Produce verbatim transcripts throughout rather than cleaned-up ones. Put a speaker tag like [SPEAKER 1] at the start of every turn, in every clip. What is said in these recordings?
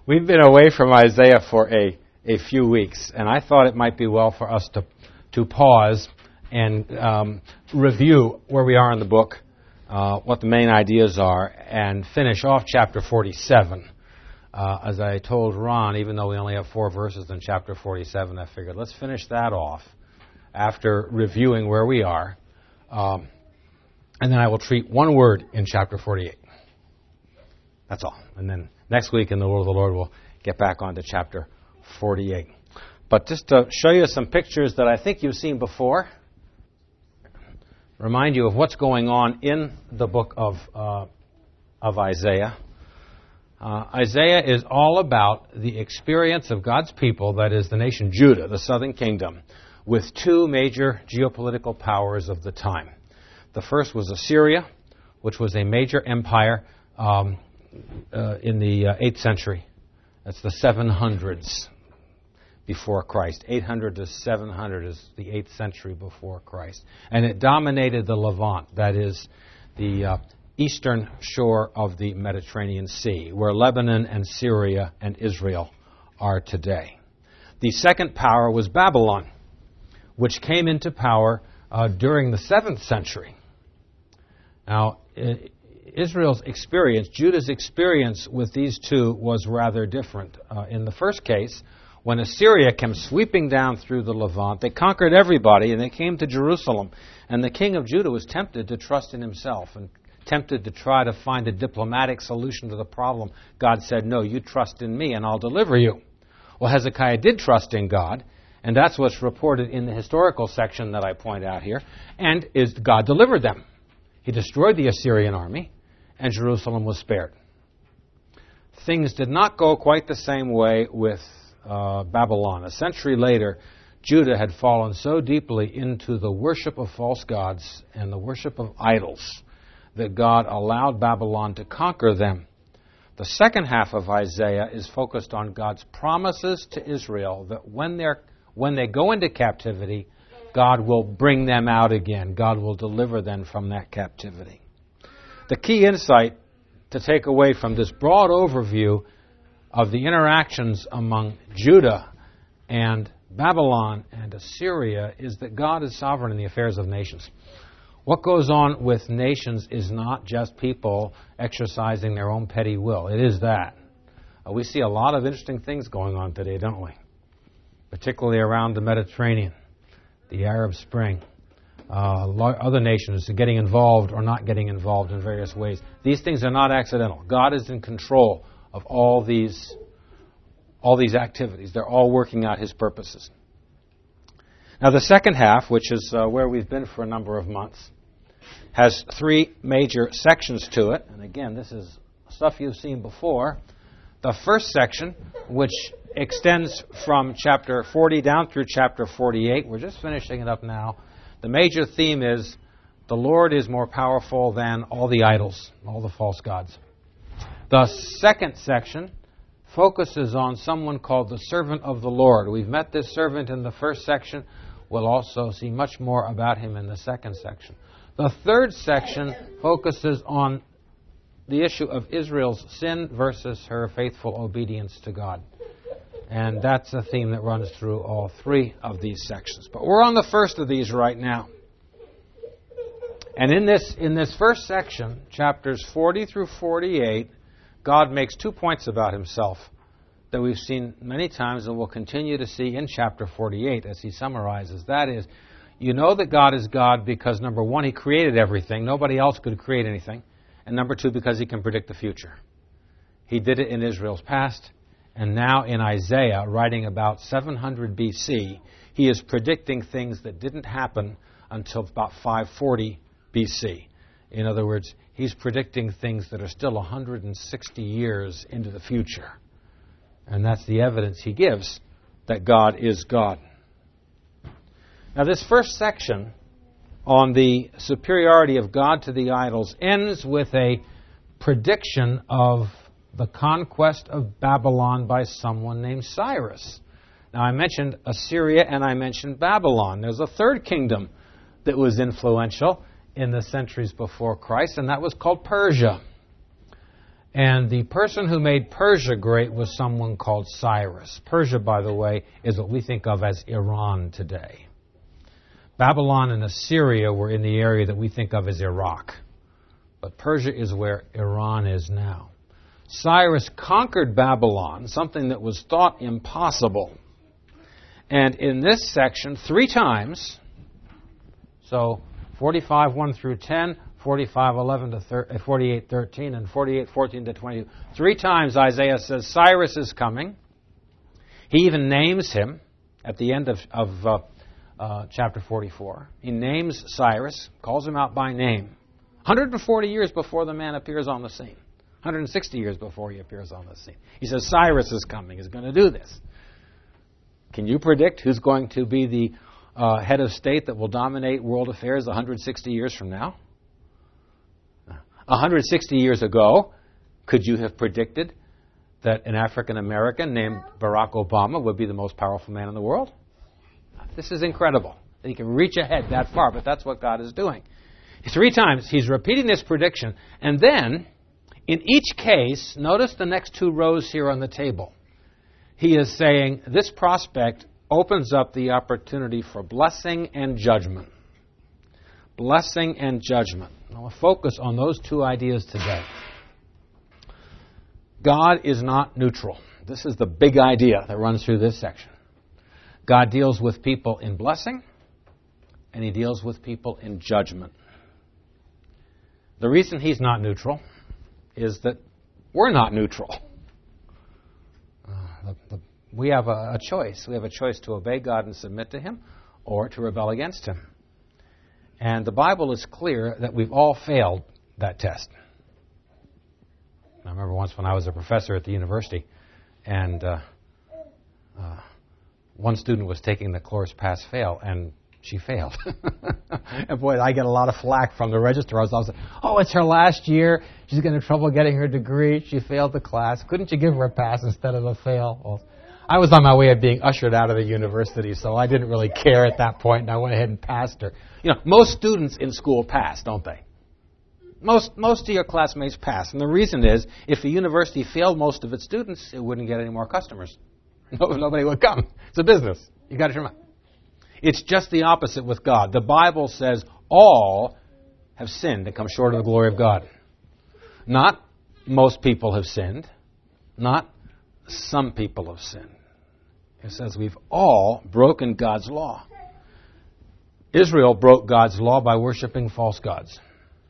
[SPEAKER 1] We've been away from Isaiah for a, a few weeks, and I thought it might be well for us to to pause and um, review where we are in the book, uh, what the main ideas are, and finish off chapter forty-seven. Uh, as I told Ron, even though we only have four verses in chapter forty-seven, I figured let's finish that off after reviewing where we are, um, and then I will treat one word in chapter forty-eight. That's all. And then next week in the Word of the Lord, we'll get back onto chapter forty-eight. But just to show you some pictures that I think you've seen before, remind you of what's going on in the book of uh, of Isaiah. Uh, Isaiah is all about the experience of God's people, that is the nation Judah, the southern kingdom, with two major geopolitical powers of the time. The first was Assyria, which was a major empire um, uh, in the uh, eighth century. That's the seven hundreds before Christ. eight hundred to seven hundred is the eighth century before Christ. And it dominated the Levant, that is the uh, eastern shore of the Mediterranean Sea, where Lebanon and Syria and Israel are today. The second power was Babylon, which came into power uh, during the seventh century. Now, Israel's experience, Judah's experience with these two was rather different. Uh, in the first case, when Assyria came sweeping down through the Levant, they conquered everybody and they came to Jerusalem. And the king of Judah was tempted to trust in himself and tempted to try to find a diplomatic solution to the problem. God said, no, you trust in me and I'll deliver you. Well, Hezekiah did trust in God, and that's what's reported in the historical section that I point out here, and is God delivered them. He destroyed the Assyrian army, and Jerusalem was spared. Things did not go quite the same way with uh, Babylon. A century later, Judah had fallen so deeply into the worship of false gods and the worship of idols that God allowed Babylon to conquer them. The second half of Isaiah is focused on God's promises to Israel that when they're when they go into captivity, God will bring them out again. God will deliver them from that captivity. The key insight to take away from this broad overview of the interactions among Judah and Babylon and Assyria is that God is sovereign in the affairs of nations. What goes on with nations is not just people exercising their own petty will. It is that. Uh, we see a lot of interesting things going on today, don't we? Particularly around the Mediterranean, the Arab Spring. Uh, other nations are getting involved or not getting involved in various ways. These things are not accidental. God is in control of all these, all these activities. They're all working out His purposes. Now, the second half, which is uh, where we've been for a number of months, has three major sections to it. And again, this is stuff you've seen before. The first section, which extends from chapter forty down through chapter forty-eight. We're just finishing it up now. The major theme is the Lord is more powerful than all the idols, all the false gods. The second section focuses on someone called the servant of the Lord. We've met this servant in the first section. We'll also see much more about him in the second section. The third section focuses on the issue of Israel's sin versus her faithful obedience to God. And that's a theme that runs through all three of these sections. But we're on the first of these right now. And in this in this first section, chapters forty through forty-eight, God makes two points about Himself that we've seen many times and will continue to see in chapter forty-eight as He summarizes. That is, you know that God is God because, number one, He created everything. Nobody else could create anything. And number two, because He can predict the future. He did it in Israel's past. And now in Isaiah, writing about seven hundred B C, he is predicting things that didn't happen until about five forty B C. In other words, he's predicting things that are still one hundred sixty years into the future. And that's the evidence he gives that God is God. Now, this first section on the superiority of God to the idols ends with a prediction of the conquest of Babylon by someone named Cyrus. Now, I mentioned Assyria and I mentioned Babylon. There's a third kingdom that was influential in the centuries before Christ, and that was called Persia. And the person who made Persia great was someone called Cyrus. Persia, by the way, is what we think of as Iran today. Babylon and Assyria were in the area that we think of as Iraq. But Persia is where Iran is now. Cyrus conquered Babylon, something that was thought impossible. And in this section, three times, so forty-five, one through ten, forty-five, eleven to forty-eight, thirteen, and forty-eight, fourteen to twenty-two, three times Isaiah says Cyrus is coming. He even names him at the end of, of uh, uh, chapter forty-four. He names Cyrus, calls him out by name. one hundred forty years before the man appears on the scene. one hundred sixty years before he appears on the scene. He says Cyrus is coming, he's going to do this. Can you predict who's going to be the uh, head of state that will dominate world affairs one hundred sixty years from now? one hundred sixty years ago, could you have predicted that an African American named Barack Obama would be the most powerful man in the world? This is incredible. He can reach ahead that far, but that's what God is doing. Three times he's repeating this prediction, and then in each case, notice the next two rows here on the table. He is saying this prospect opens up the opportunity for blessing and judgment. Blessing and judgment. I will focus on those two ideas today. God is not neutral. This is the big idea that runs through this section. God deals with people in blessing, and He deals with people in judgment. The reason He's not neutral is that we're not neutral. Uh, the, the, we have a, a choice. We have a choice to obey God and submit to Him, or to rebel against Him. And the Bible is clear that we've all failed that test. I remember once when I was a professor at the university, and uh, uh, one student was taking the course pass-fail, and she failed. And boy, I get a lot of flack from the registrars. I was like, oh, it's her last year. She's getting in trouble getting her degree. She failed the class. Couldn't you give her a pass instead of a fail? Well, I was on my way of being ushered out of the university, so I didn't really care at that point, and I went ahead and passed her. You know, most students in school pass, don't they? Most most of your classmates pass. And the reason is, if a university failed most of its students, it wouldn't get any more customers. No, nobody would come. It's a business. You got to remember. It's just the opposite with God. The Bible says all have sinned and come short of the glory of God. Not most people have sinned. Not some people have sinned. It says we've all broken God's law. Israel broke God's law by worshiping false gods.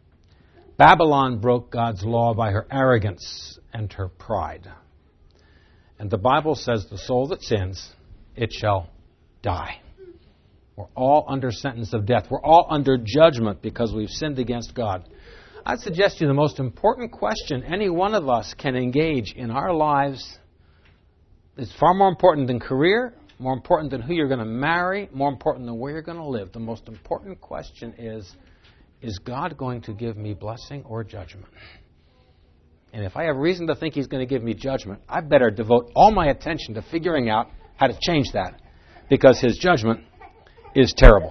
[SPEAKER 1] Babylon broke God's law by her arrogance and her pride. And the Bible says the soul that sins, it shall die. We're all under sentence of death. We're all under judgment because we've sinned against God. I'd suggest to you the most important question any one of us can engage in our lives is far more important than career, more important than who you're going to marry, more important than where you're going to live. The most important question is, is God going to give me blessing or judgment? And if I have reason to think He's going to give me judgment, I better devote all my attention to figuring out how to change that, because His judgment is terrible.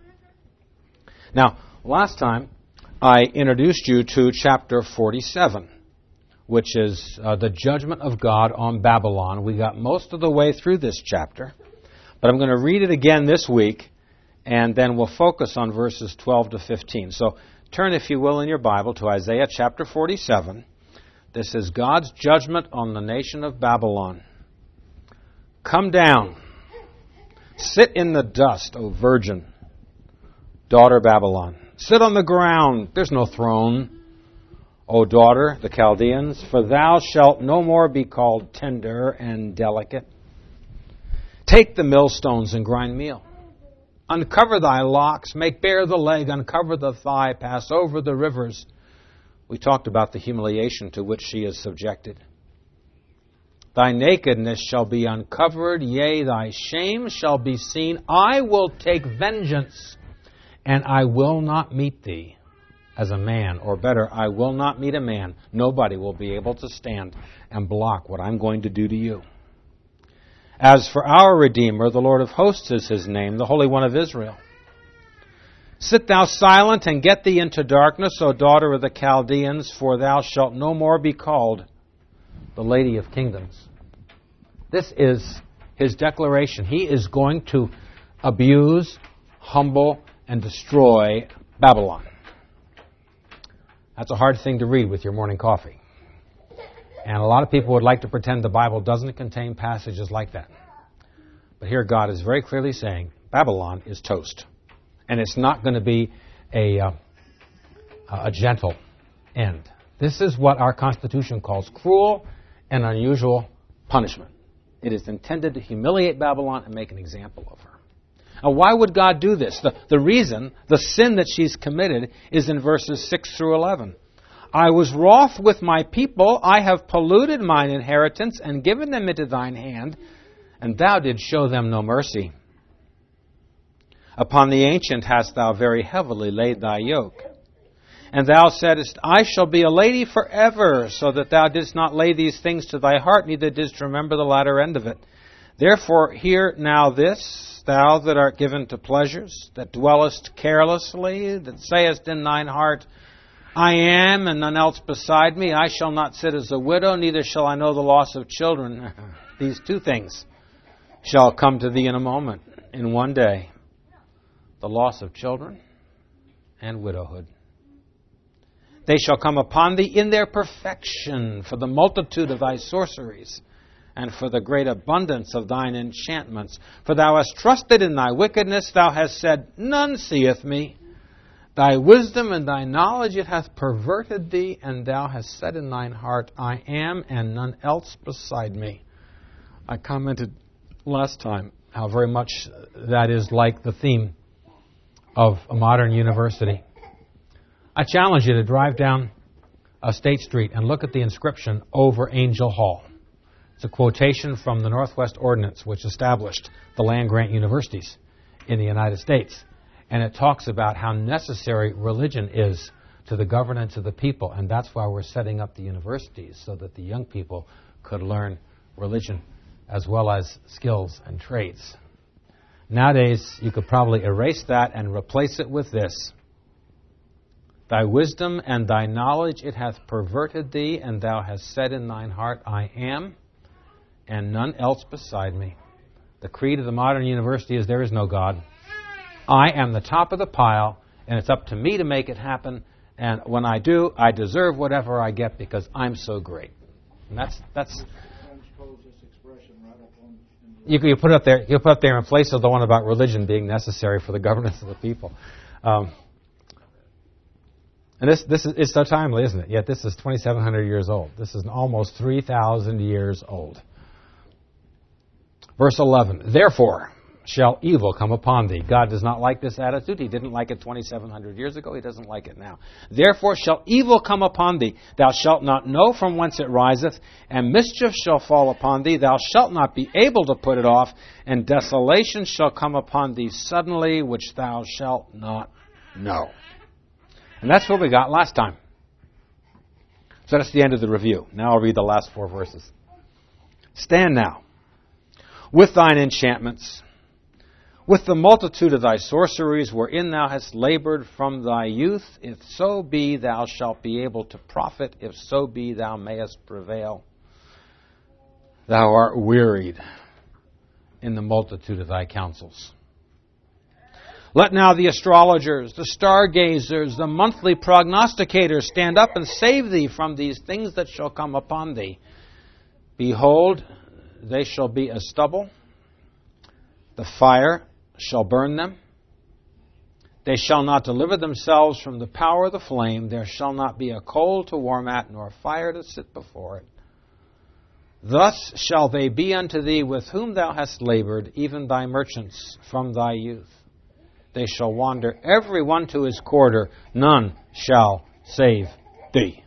[SPEAKER 1] Now, last time I introduced you to chapter forty-seven, which is uh, the judgment of God on Babylon. We got most of the way through this chapter, but I'm going to read it again this week, and then we'll focus on verses twelve to fifteen. So turn, if you will, in your Bible to Isaiah chapter forty-seven. This is God's judgment on the nation of Babylon. Come down. Sit in the dust, O virgin, daughter Babylon. Sit on the ground. There's no throne, O daughter, the Chaldeans, for thou shalt no more be called tender and delicate. Take the millstones and grind meal. Uncover thy locks, make bare the leg, uncover the thigh, pass over the rivers. We talked about the humiliation to which she is subjected. Thy nakedness shall be uncovered, yea, thy shame shall be seen. I will take vengeance, and I will not meet thee as a man. Or better, I will not meet a man. Nobody will be able to stand and block what I'm going to do to you. As for our Redeemer, the Lord of hosts is His name, the Holy One of Israel. Sit thou silent and get thee into darkness, O daughter of the Chaldeans, for thou shalt no more be called the Lady of Kingdoms. This is his declaration. He is going to abuse, humble, and destroy Babylon. That's a hard thing to read with your morning coffee. And a lot of people would like to pretend the Bible doesn't contain passages like that. But here God is very clearly saying, Babylon is toast. And it's not going to be a, uh, a gentle end. This is what our Constitution calls cruel and unusual punishment. It is intended to humiliate Babylon and make an example of her. Now, why would God do this? The, the reason, the sin that she's committed, is in verses six through eleven. I was wroth with my people, I have polluted mine inheritance, and given them into thine hand, and thou didst show them no mercy. Upon the ancient hast thou very heavily laid thy yoke. And thou saidst, I shall be a lady forever, so that thou didst not lay these things to thy heart, neither didst remember the latter end of it. Therefore hear now this, thou that art given to pleasures, that dwellest carelessly, that sayest in thine heart, I am, and none else beside me. I shall not sit as a widow, neither shall I know the loss of children. These two things shall come to thee in a moment, in one day. The loss of children and widowhood. They shall come upon thee in their perfection, for the multitude of thy sorceries, and for the great abundance of thine enchantments. For thou hast trusted in thy wickedness, thou hast said, none seeth me. Thy wisdom and thy knowledge it hath perverted thee, and thou hast said in thine heart, I am, and none else beside me. I commented last time how very much that is like the theme of a modern university. I challenge you to drive down a State Street and look at the inscription over Angel Hall. It's a quotation from the Northwest Ordinance, which established the land-grant universities in the United States. And it talks about how necessary religion is to the governance of the people. And that's why we're setting up the universities, so that the young people could learn religion as well as skills and trades. Nowadays, you could probably erase that and replace it with this. Thy wisdom and thy knowledge it hath perverted thee, and thou hast said in thine heart, I am, and none else beside me. The creed of the modern university is there is no God. I am the top of the pile, and it's up to me to make it happen. And when I do, I deserve whatever I get because I'm so great. And that's that's. You you put it up there. You put it up there in place of the one about religion being necessary for the governance of the people. Um, and this this is it's so timely, isn't it? Yet this is twenty-seven hundred years old. This is almost three thousand years old. Verse eleven. Therefore shall evil come upon thee. God does not like this attitude. He didn't like it twenty-seven hundred years ago. He doesn't like it now. Therefore shall evil come upon thee. Thou shalt not know from whence it riseth, and mischief shall fall upon thee. Thou shalt not be able to put it off, and desolation shall come upon thee suddenly, which thou shalt not know. And that's what we got last time. So that's the end of the review. Now I'll read the last four verses. Stand now with thine enchantments, with the multitude of thy sorceries, wherein thou hast labored from thy youth, if so be thou shalt be able to profit, if so be thou mayest prevail. Thou art wearied in the multitude of thy counsels. Let now the astrologers, the stargazers, the monthly prognosticators stand up and save thee from these things that shall come upon thee. Behold, they shall be as stubble. The fire shall burn them. They shall not deliver themselves from the power of the flame. There shall not be a coal to warm at, nor a fire to sit before it. Thus shall they be unto thee with whom thou hast labored, even thy merchants from thy youth. They shall wander every one to his quarter. None shall save thee.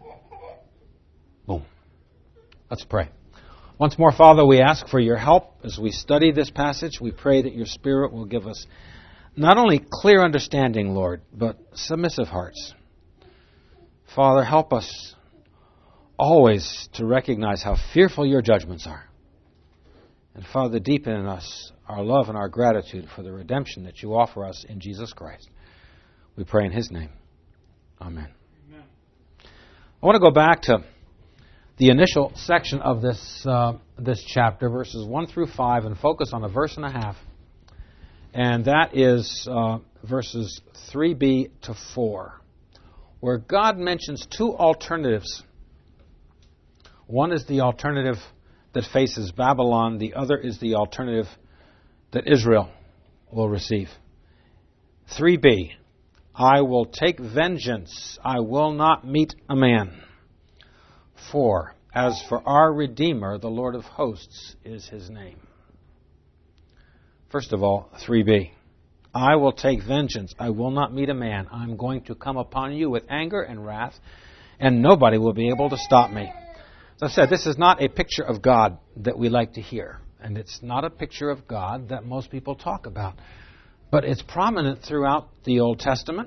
[SPEAKER 1] Boom. Let's pray. Once more, Father, we ask for your help as we study this passage. We pray that your Spirit will give us not only clear understanding, Lord, but submissive hearts. Father, help us always to recognize how fearful your judgments are. And Father, deepen in us our love and our gratitude for the redemption that you offer us in Jesus Christ. We pray in His name. Amen. Amen. I want to go back to the initial section of this uh, this chapter, verses one through five, and focus on a verse and a half. And that is uh, verses three b to four, where God mentions two alternatives. One is the alternative that faces Babylon. The other is the alternative that Israel will receive. three b, I will take vengeance. I will not meet a man. four, as for our Redeemer, the Lord of hosts is His name. First of all, three b, I will take vengeance. I will not meet a man. I'm going to come upon you with anger and wrath, and nobody will be able to stop me. As I said, this is not a picture of God that we like to hear, and it's not a picture of God that most people talk about. But it's prominent throughout the Old Testament.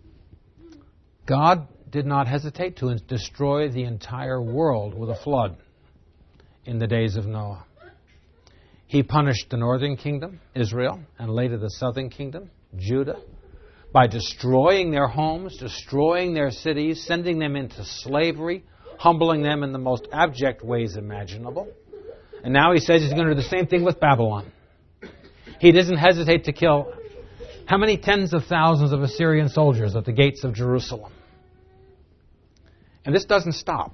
[SPEAKER 1] God did not hesitate to destroy the entire world with a flood in the days of Noah. He punished the northern kingdom, Israel, and later the southern kingdom, Judah, by destroying their homes, destroying their cities, sending them into slavery, humbling them in the most abject ways imaginable. And now He says He's going to do the same thing with Babylon. He doesn't hesitate to kill how many tens of thousands of Assyrian soldiers at the gates of Jerusalem. And this doesn't stop.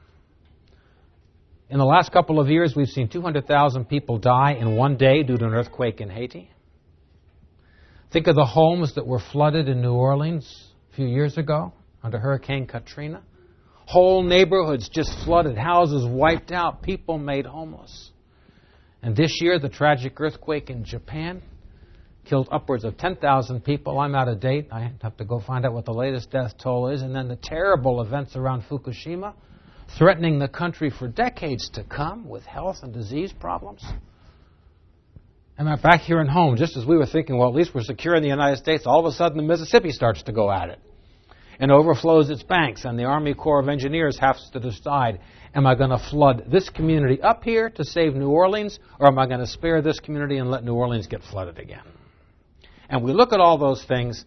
[SPEAKER 1] In the last couple of years, we've seen two hundred thousand people die in one day due to an earthquake in Haiti. Think of the homes that were flooded in New Orleans a few years ago under Hurricane Katrina. Whole neighborhoods just flooded, houses wiped out, people made homeless. And this year, the tragic earthquake in Japan killed upwards of ten thousand people. I'm out of date. I have to go find out what the latest death toll is. And then the terrible events around Fukushima, threatening the country for decades to come with health and disease problems. And back here in home, just as we were thinking, well, at least we're secure in the United States, all of a sudden the Mississippi starts to go at it and overflows its banks, and the Army Corps of Engineers has to decide, am I going to flood this community up here to save New Orleans, or am I going to spare this community and let New Orleans get flooded again? And we look at all those things.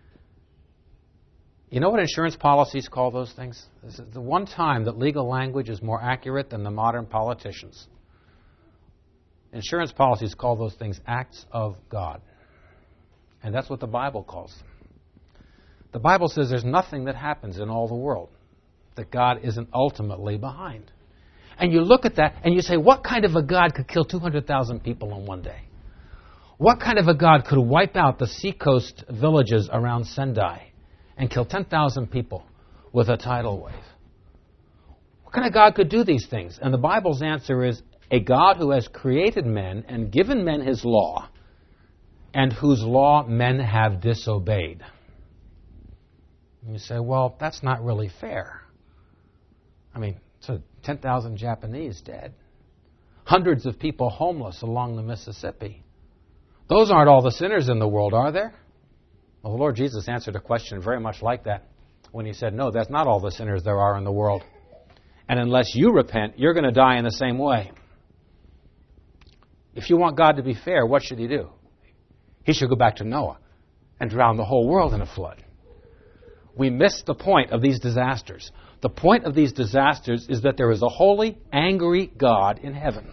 [SPEAKER 1] You know what insurance policies call those things? This is the one time that legal language is more accurate than the modern politicians. Insurance policies call those things acts of God. And that's what the Bible calls them. The Bible says there's nothing that happens in all the world that God isn't ultimately behind. And you look at that and you say, what kind of a God could kill two hundred thousand people in one day? What kind of a God could wipe out the seacoast villages around Sendai and kill ten thousand people with a tidal wave? What kind of God could do these things? And the Bible's answer is a God who has created men and given men His law, and whose law men have disobeyed. And you say, well, that's not really fair. I mean, so ten thousand Japanese dead. Hundreds of people homeless along the Mississippi. Those aren't all the sinners in the world, are there? Well, the Lord Jesus answered a question very much like that when He said, no, that's not all the sinners there are in the world. And unless you repent, you're going to die in the same way. If you want God to be fair, what should He do? He should go back to Noah and drown the whole world in a flood. We miss the point of these disasters. The point of these disasters is that there is a holy, angry God in heaven.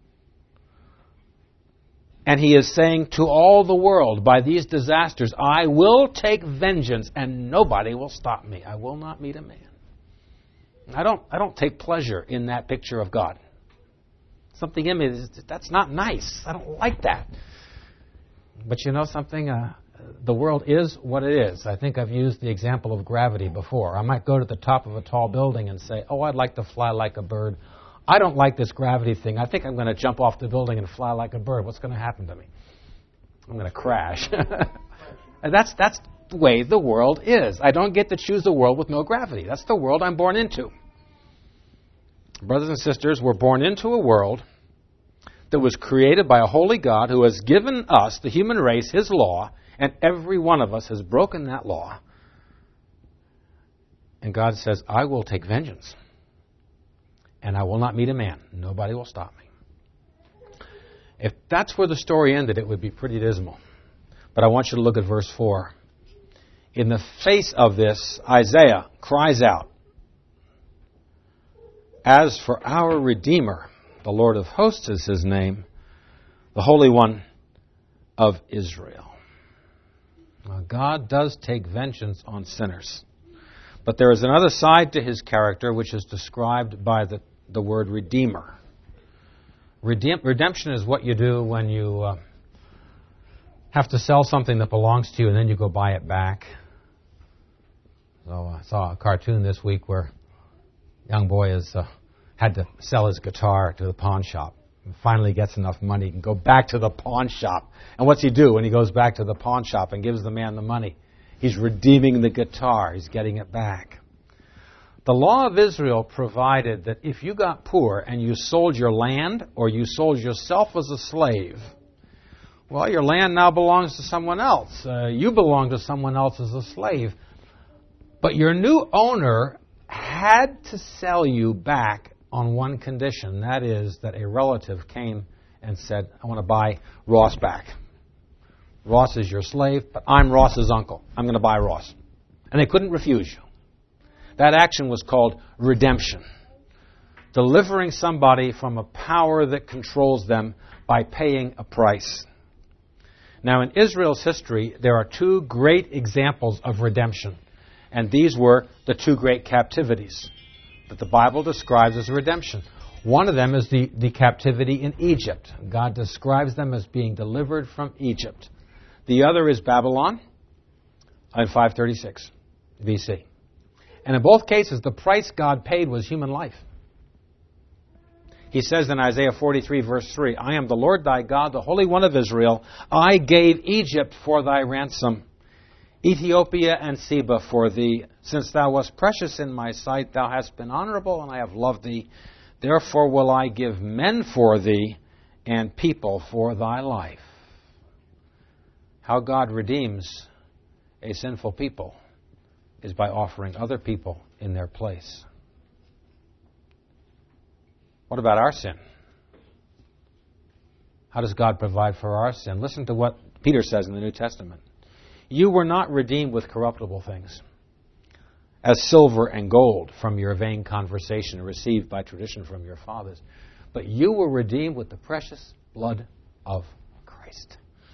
[SPEAKER 1] And He is saying to all the world, by these disasters, I will take vengeance and nobody will stop me. I will not meet a man. I don't, I don't take pleasure in that picture of God. Something in me, is, that's not nice. I don't like that. But you know something? Uh, the world is what it is. I think I've used the example of gravity before. I might go to the top of a tall building and say, oh, I'd like to fly like a bird. I don't like this gravity thing. I think I'm going to jump off the building and fly like a bird. What's going to happen to me? I'm going to crash. And that's, that's the way the world is. I don't get to choose a world with no gravity. That's the world I'm born into. Brothers and sisters, we're born into a world that was created by a holy God who has given us, the human race, His law, and every one of us has broken that law. And God says, I will take vengeance, and I will not meet a man. Nobody will stop me. If that's where the story ended, it would be pretty dismal. But I want you to look at verse four. In the face of this, Isaiah cries out, "As for our Redeemer, the Lord of hosts is his name, the Holy One of Israel." Now, God does take vengeance on sinners. But there is another side to his character which is described by the, the word Redeemer. Redem- redemption is what you do when you uh, have to sell something that belongs to you and then you go buy it back. So I saw a cartoon this week where a young boy has uh, had to sell his guitar to the pawn shop. And finally gets enough money, he can go back to the pawn shop. And what's he do when he goes back to the pawn shop and gives the man the money? He's redeeming the guitar. He's getting it back. The law of Israel provided that if you got poor and you sold your land or you sold yourself as a slave, well, your land now belongs to someone else. Uh, you belong to someone else as a slave. But your new owner had to sell you back on one condition. That is that a relative came and said, "I want to buy Ross back. Ross is your slave, but I'm Ross's uncle. I'm going to buy Ross." And they couldn't refuse you. That action was called redemption. Delivering somebody from a power that controls them by paying a price. Now, in Israel's history, there are two great examples of redemption. And these were the two great captivities that the Bible describes as redemption. One of them is the, the captivity in Egypt. God describes them as being delivered from Egypt. The other is Babylon in five thirty-six B C. And in both cases, the price God paid was human life. He says in Isaiah forty-three, verse three, "I am the Lord thy God, the Holy One of Israel. I gave Egypt for thy ransom, Ethiopia and Seba for thee. Since thou wast precious in my sight, thou hast been honorable, and I have loved thee. Therefore will I give men for thee, and people for thy life." How God redeems a sinful people is by offering other people in their place. What about our sin? How does God provide for our sin? Listen to what Peter says in the New Testament. "You were not redeemed with corruptible things, as silver and gold from your vain conversation received by tradition from your fathers, but you were redeemed with the precious blood of Christ."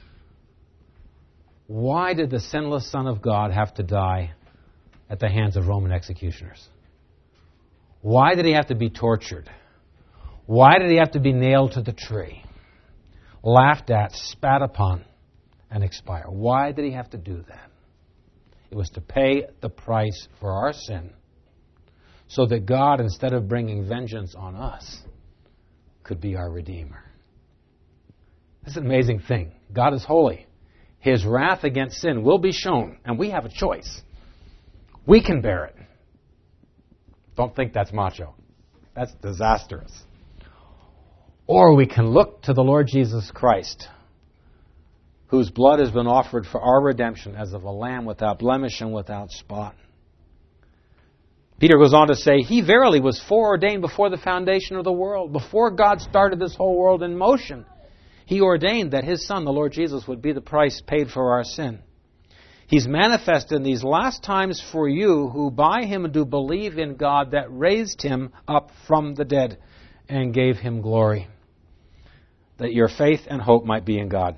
[SPEAKER 1] Why did the sinless Son of God have to die at the hands of Roman executioners? Why did he have to be tortured? Why did he have to be nailed to the tree, laughed at, spat upon, and expire? Why did he have to do that? It was to pay the price for our sin so that God, instead of bringing vengeance on us, could be our Redeemer. This is an amazing thing. God is holy. His wrath against sin will be shown, and we have a choice. We can bear it. Don't think that's macho. That's disastrous. Or we can look to the Lord Jesus Christ, whose blood has been offered for our redemption as of a lamb without blemish and without spot. Peter goes on to say, "He verily was foreordained before the foundation of the world." Before God started this whole world in motion, He ordained that His Son, the Lord Jesus, would be the price paid for our sin. He's manifested in these last times for you who by Him do believe in God that raised Him up from the dead and gave Him glory, that your faith and hope might be in God.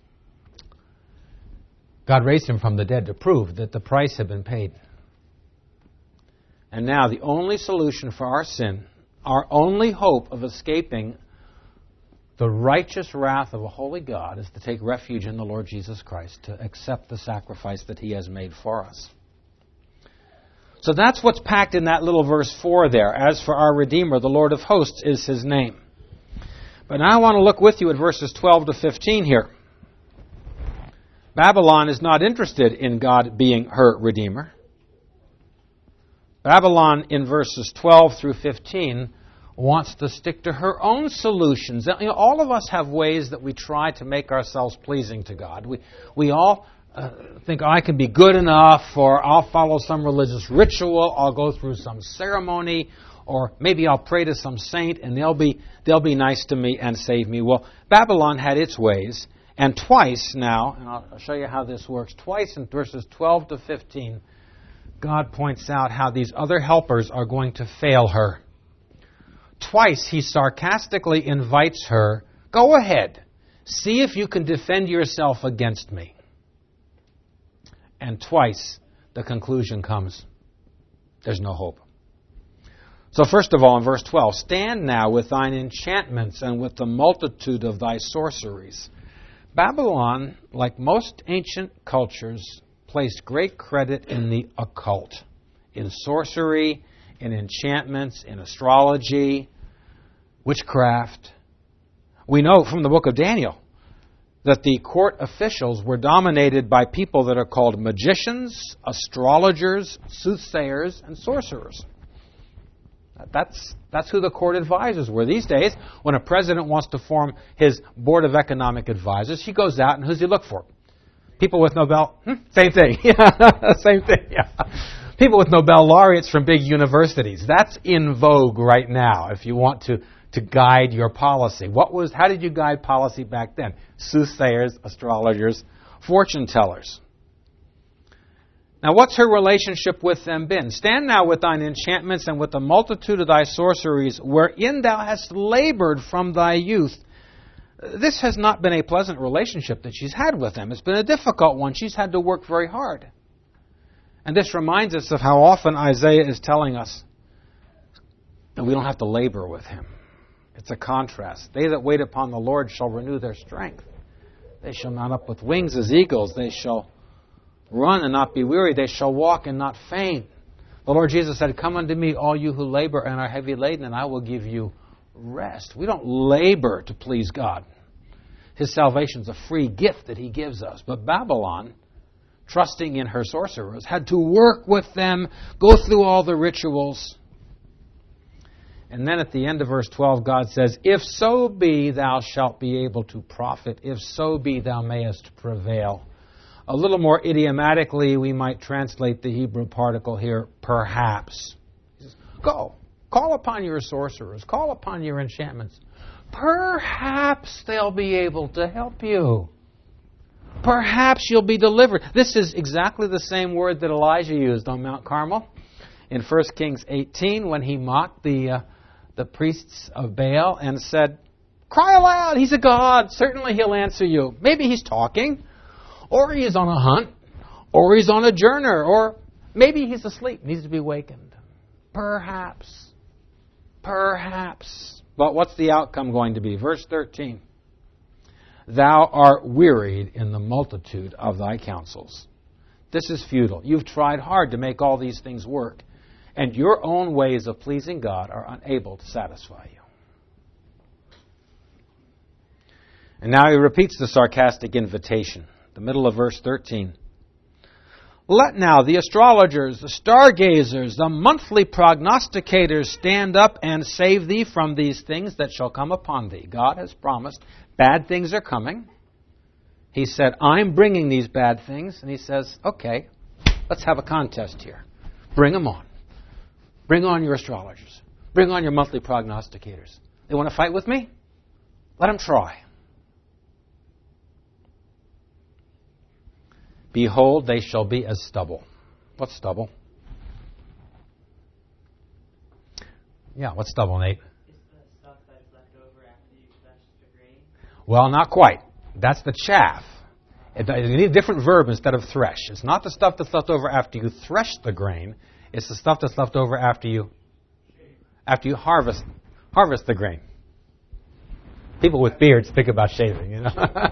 [SPEAKER 1] God raised Him from the dead to prove that the price had been paid. And now the only solution for our sin, our only hope of escaping the righteous wrath of a holy God, is to take refuge in the Lord Jesus Christ, to accept the sacrifice that He has made for us. So that's what's packed in that little verse four there. "As for our Redeemer, the Lord of hosts is His name." But now I want to look with you at verses twelve to fifteen here. Babylon is not interested in God being her Redeemer. Babylon, in verses twelve through fifteen, wants to stick to her own solutions. You know, all of us have ways that we try to make ourselves pleasing to God. We we all uh, think, oh, I can be good enough, or I'll follow some religious ritual, I'll go through some ceremony, or maybe I'll pray to some saint and they'll be they'll be nice to me and save me. Well, Babylon had its ways, And twice now, and I'll show you how this works, twice in verses twelve to fifteen, God points out how these other helpers are going to fail her. Twice he sarcastically invites her, go ahead, see if you can defend yourself against me. And twice the conclusion comes, there's no hope. So first of all, in verse twelve, stand now with thine enchantments and with the multitude of thy sorceries. Babylon, like most ancient cultures, placed great credit in the occult, in sorcery, in enchantments, in astrology, witchcraft. We know from the book of Daniel that the court officials were dominated by people that are called magicians, astrologers, soothsayers, and sorcerers. That's, that's who the court advisors were. These days, when a president wants to form his board of economic advisors, he goes out and who's he look for? People with Nobel, hmm, same thing, yeah, same thing, yeah. People with Nobel laureates from big universities. That's in vogue right now if you want to, to guide your policy. What was, how did you guide policy back then? Soothsayers, astrologers, fortune tellers. Now, what's her relationship with them been? Stand now with thine enchantments and with the multitude of thy sorceries, wherein thou hast labored from thy youth. This has not been a pleasant relationship that she's had with them. It's been a difficult one. She's had to work very hard. And this reminds us of how often Isaiah is telling us that we don't have to labor with him. It's a contrast. They that wait upon the Lord shall renew their strength. They shall mount up with wings as eagles. They shall run and not be weary. They shall walk and not faint. The Lord Jesus said, come unto me, all you who labor and are heavy laden, and I will give you rest. We don't labor to please God. His salvation is a free gift that he gives us. But Babylon, trusting in her sorcerers, had to work with them, go through all the rituals. And then at the end of verse twelve, God says, if so be thou shalt be able to profit, if so be thou mayest prevail. A little more idiomatically, we might translate the Hebrew particle here, perhaps. He says, go, call upon your sorcerers, call upon your enchantments. Perhaps they'll be able to help you. Perhaps you'll be delivered. This is exactly the same word that Elijah used on Mount Carmel in First Kings eighteen when he mocked the, uh, the priests of Baal and said, cry aloud, he's a god, certainly he'll answer you. Maybe he's talking. Or he's on a hunt, or he's on a journey, or maybe he's asleep, needs to be wakened. Perhaps. Perhaps. But what's the outcome going to be? Verse thirteen. Thou art wearied in the multitude of thy counsels. This is futile. You've tried hard to make all these things work, and your own ways of pleasing God are unable to satisfy you. And now he repeats the sarcastic invitation. The middle of verse thirteen. Let now the astrologers, the stargazers, the monthly prognosticators stand up and save thee from these things that shall come upon thee. God has promised bad things are coming. He said, I'm bringing these bad things. And he says, okay, let's have a contest here. Bring them on. Bring on your astrologers. Bring on your monthly prognosticators. They want to fight with me? Let them try. Behold, they shall be as stubble. What's stubble? Yeah, what's stubble, Nate?
[SPEAKER 2] Is the stuff that's left over after you thresh the grain?
[SPEAKER 1] Well, not quite. That's the chaff. It, you need a different verb instead of thresh. It's not the stuff that's left over after you thresh the grain. It's the stuff that's left over after you after you harvest harvest the grain. People with beards think about shaving, you know.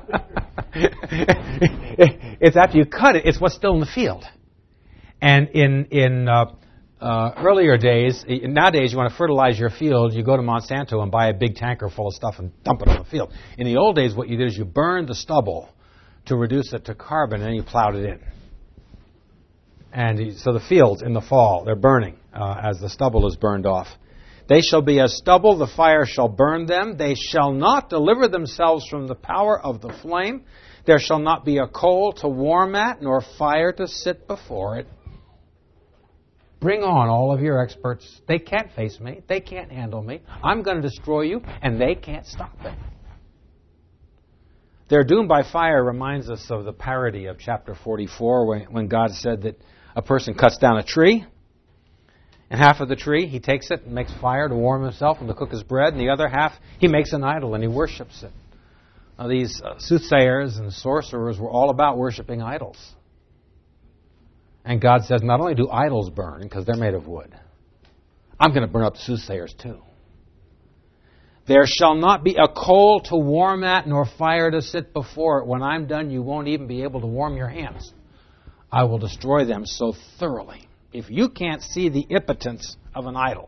[SPEAKER 1] It's after you cut it, it's what's still in the field. And in in uh, uh, earlier days, nowadays you want to fertilize your field, you go to Monsanto and buy a big tanker full of stuff and dump it on the field. In the old days, what you did is you burned the stubble to reduce it to carbon, and then you plowed it in. And so the fields in the fall, they're burning uh, as the stubble is burned off. They shall be as stubble, the fire shall burn them. They shall not deliver themselves from the power of the flame. There shall not be a coal to warm at, nor fire to sit before it. Bring on all of your experts. They can't face me. They can't handle me. I'm going to destroy you, and they can't stop it. Their doom by fire reminds us of the parody of chapter forty-four when, when God said that a person cuts down a tree, and half of the tree he takes it and makes fire to warm himself and to cook his bread, and the other half he makes an idol and he worships it. Now, these uh, soothsayers and sorcerers were all about worshiping idols. And God says, not only do idols burn, because they're made of wood, I'm going to burn up the soothsayers too. There shall not be a coal to warm at, nor fire to sit before it. When I'm done, you won't even be able to warm your hands. I will destroy them so thoroughly. If you can't see the impotence of an idol,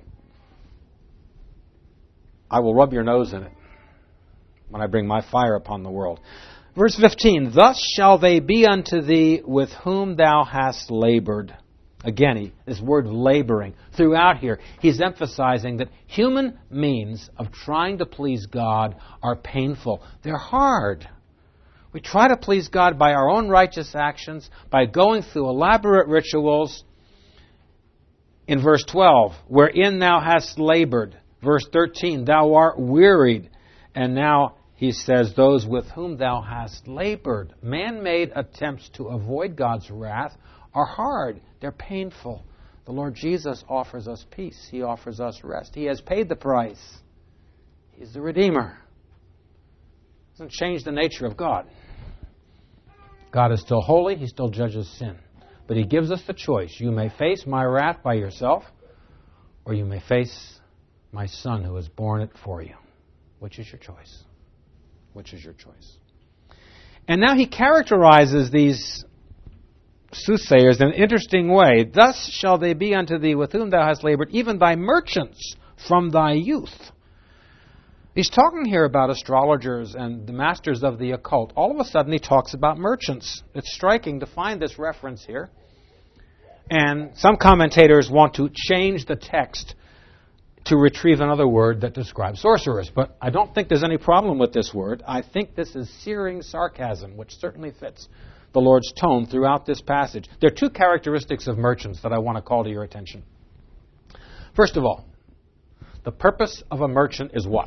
[SPEAKER 1] I will rub your nose in it when I bring my fire upon the world. Verse fifteen, thus shall they be unto thee with whom thou hast labored. Again, he, this word laboring. Throughout here, he's emphasizing that human means of trying to please God are painful. They're hard. We try to please God by our own righteous actions, by going through elaborate rituals. In verse twelve, wherein thou hast labored. Verse thirteen, thou art wearied. And now he says, those with whom thou hast labored. Man-made attempts to avoid God's wrath are hard. They're painful. The Lord Jesus offers us peace. He offers us rest. He has paid the price. He's the Redeemer. Doesn't change the nature of God. God is still holy. He still judges sin. But He gives us the choice. You may face my wrath by yourself, or you may face my Son who has borne it for you. Which is your choice? Which is your choice? And now he characterizes these soothsayers in an interesting way. Thus shall they be unto thee with whom thou hast labored, even thy merchants from thy youth. He's talking here about astrologers and the masters of the occult. All of a sudden he talks about merchants. It's striking to find this reference here. And some commentators want to change the text to retrieve another word that describes sorcerers. But I don't think there's any problem with this word. I think this is searing sarcasm, which certainly fits the Lord's tone throughout this passage. There are two characteristics of merchants that I want to call to your attention. First of all, the purpose of a merchant is what?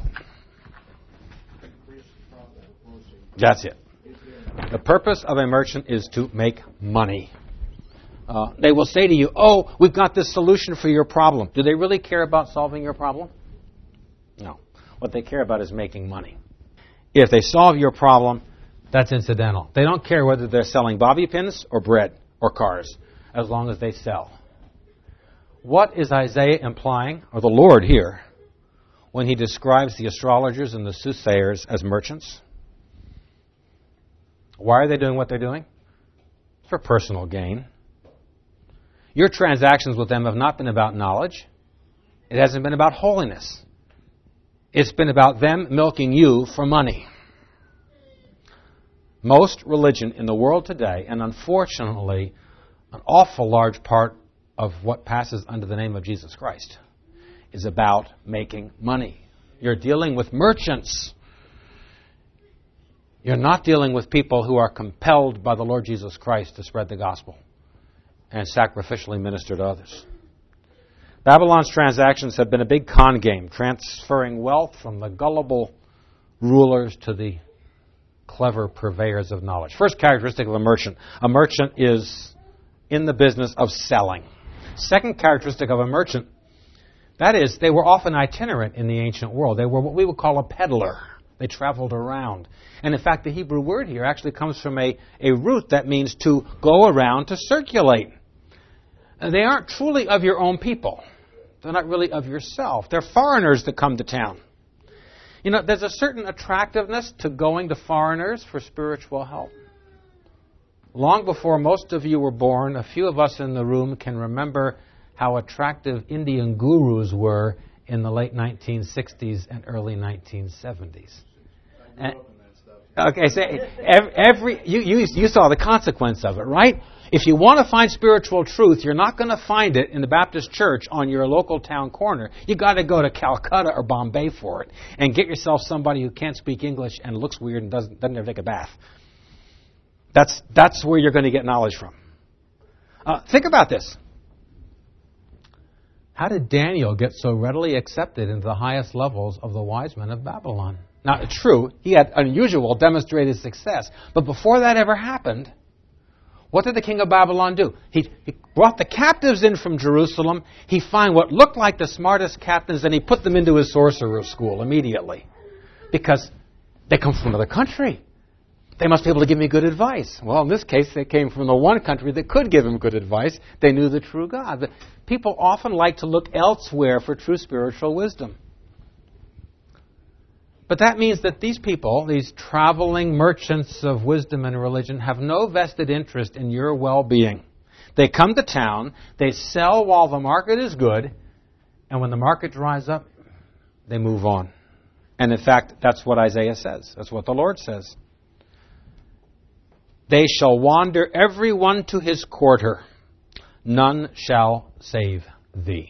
[SPEAKER 1] That's it. The purpose of a merchant is to make money. Uh, they will say to you, oh, we've got this solution for your problem. Do they really care about solving your problem? No. What they care about is making money. If they solve your problem, that's incidental. They don't care whether they're selling bobby pins or bread or cars, as long as they sell. What is Isaiah implying, or the Lord here, when he describes the astrologers and the soothsayers as merchants? Why are they doing what they're doing? For personal gain. Your transactions with them have not been about knowledge. It hasn't been about holiness. It's been about them milking you for money. Most religion in the world today, and unfortunately, an awful large part of what passes under the name of Jesus Christ, is about making money. You're dealing with merchants. You're not dealing with people who are compelled by the Lord Jesus Christ to spread the gospel and sacrificially minister to others. Babylon's transactions have been a big con game, transferring wealth from the gullible rulers to the clever purveyors of knowledge. First characteristic of a merchant. A merchant is in the business of selling. Second characteristic of a merchant, that is, they were often itinerant in the ancient world. They were what we would call a peddler. They traveled around. And in fact, the Hebrew word here actually comes from a, a root that means to go around, to circulate. And they aren't truly of your own people. They're not really of yourself. They're foreigners that come to town. You know, there's a certain attractiveness to going to foreigners for spiritual help. Long before most of you were born, a few of us in the room can remember how attractive Indian gurus were in the late nineteen sixties and early nineteen seventies. And, okay, so every, every you, you you saw the consequence of it, right? If you want to find spiritual truth, you're not going to find it in the Baptist church on your local town corner. You got to go to Calcutta or Bombay for it, and get yourself somebody who can't speak English and looks weird and doesn't doesn't ever take a bath. That's that's where you're going to get knowledge from. Uh, think about this. How did Daniel get so readily accepted into the highest levels of the wise men of Babylon? Now, it's true, he had unusual demonstrated success. But before that ever happened, what did the king of Babylon do? He, he brought the captives in from Jerusalem. He found what looked like the smartest captains, and he put them into his sorcerer school immediately. Because they come from another country. They must be able to give me good advice. Well, in this case, they came from the one country that could give him good advice. They knew the true God. But people often like to look elsewhere for true spiritual wisdom. But that means that these people, these traveling merchants of wisdom and religion, have no vested interest in your well-being. They come to town, they sell while the market is good, and when the market dries up, they move on. And in fact, that's what Isaiah says. That's what the Lord says. They shall wander every one to his quarter. None shall save thee.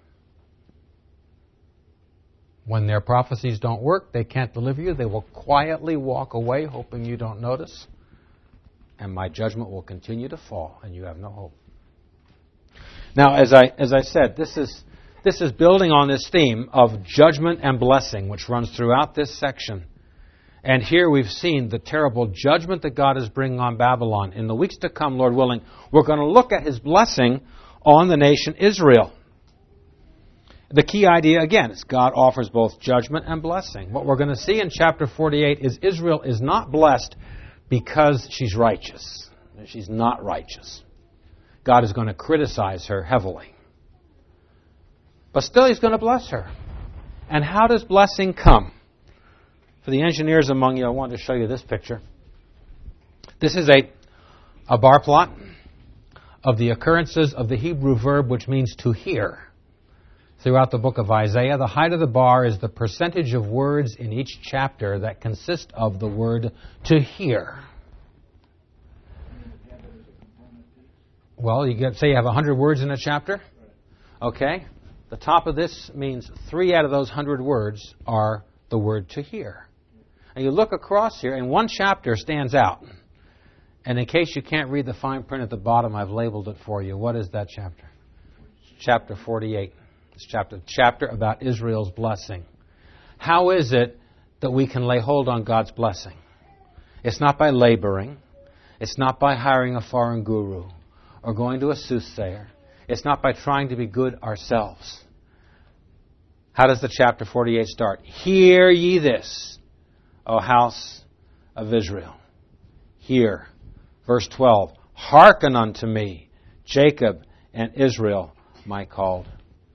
[SPEAKER 1] When their prophecies don't work, they can't deliver you. They will quietly walk away, hoping you don't notice. And my judgment will continue to fall, and you have no hope. Now, as I as I said, this is this is building on this theme of judgment and blessing, which runs throughout this section. And here we've seen the terrible judgment that God is bringing on Babylon. In the weeks to come, Lord willing, we're going to look at his blessing on the nation Israel. The key idea, again, is God offers both judgment and blessing. What we're going to see in chapter forty-eight is Israel is not blessed because she's righteous. She's not righteous. God is going to criticize her heavily. But still, he's going to bless her. And how does blessing come? For the engineers among you, I wanted to show you this picture. This is a, a bar plot of the occurrences of the Hebrew verb which means to hear. Throughout the book of Isaiah, the height of the bar is the percentage of words in each chapter that consist of the word to hear. Well, you get, say you have one hundred words in a chapter. Okay. The top of this means three out of those one hundred words are the word to hear. And you look across here, and one chapter stands out. And in case you can't read the fine print at the bottom, I've labeled it for you. What is that chapter? Chapter forty-eight. It's chapter chapter about Israel's blessing. How is it that we can lay hold on God's blessing? It's not by laboring. It's not by hiring a foreign guru or going to a soothsayer. It's not by trying to be good ourselves. How does the chapter forty-eight start? Hear ye this, O house of Israel. Hear. Verse twelve. Hearken unto me, Jacob and Israel, my called.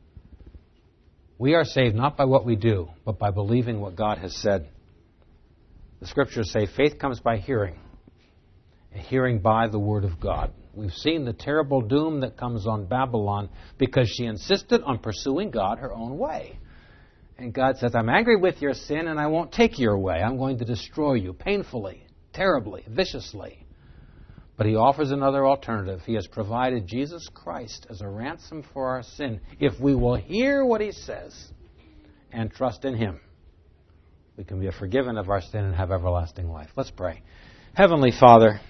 [SPEAKER 1] We are saved not by what we do, but by believing what God has said. The Scriptures say faith comes by hearing, and hearing by the Word of God. We've seen the terrible doom that comes on Babylon because she insisted on pursuing God her own way. And God says, I'm angry with your sin, and I won't take your way. I'm going to destroy you painfully, terribly, viciously. But he offers another alternative. He has provided Jesus Christ as a ransom for our sin. If we will hear what he says and trust in him, we can be forgiven of our sin and have everlasting life. Let's pray. Heavenly Father,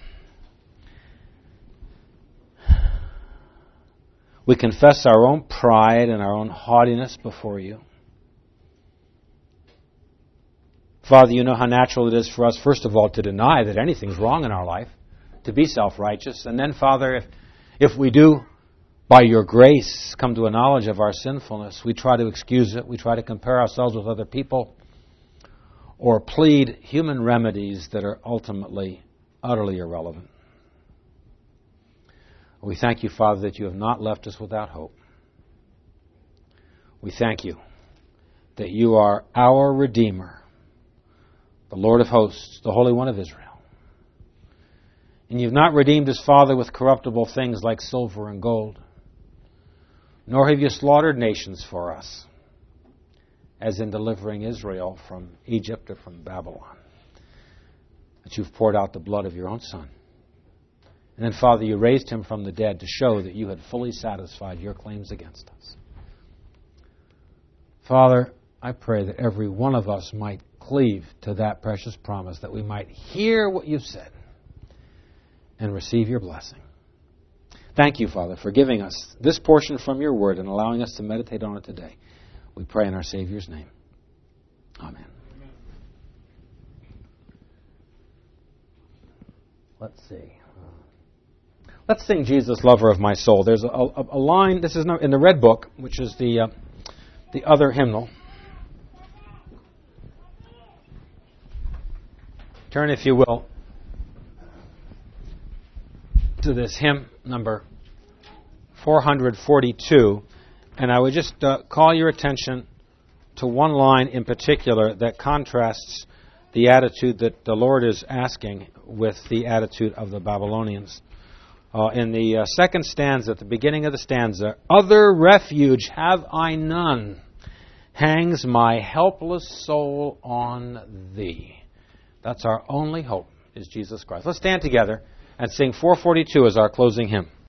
[SPEAKER 1] we confess our own pride and our own haughtiness before you. Father, you know how natural it is for us, first of all, to deny that anything's wrong in our life, to be self-righteous. And then, Father, if, if we do, by your grace, come to a knowledge of our sinfulness, we try to excuse it, we try to compare ourselves with other people, or plead human remedies that are ultimately, utterly irrelevant. We thank you, Father, that you have not left us without hope. We thank you that you are our Redeemer, the Lord of hosts, the Holy One of Israel. And you've not redeemed us, Father, with corruptible things like silver and gold, nor have you slaughtered nations for us, as in delivering Israel from Egypt or from Babylon. But you've poured out the blood of your own Son. And then, Father, you raised him from the dead to show that you had fully satisfied your claims against us. Father, I pray that every one of us might cleave to that precious promise, that we might hear what you've said and receive your blessing. Thank you, Father, for giving us this portion from your word and allowing us to meditate on it today. We pray in our Savior's name. Amen. let's see. Let's sing Jesus, Lover of My Soul. There's a, a, a line, this is no, in the Red Book, which is the, uh, the other hymnal. Turn, if you will, to this hymn number four forty-two, and I would just uh, call your attention to one line in particular that contrasts the attitude that the Lord is asking with the attitude of the Babylonians. Uh, in the uh, second stanza, at the beginning of the stanza, other refuge have I none, hangs my helpless soul on Thee. That's our only hope, is Jesus Christ. Let's stand together and sing four forty-two as our closing hymn.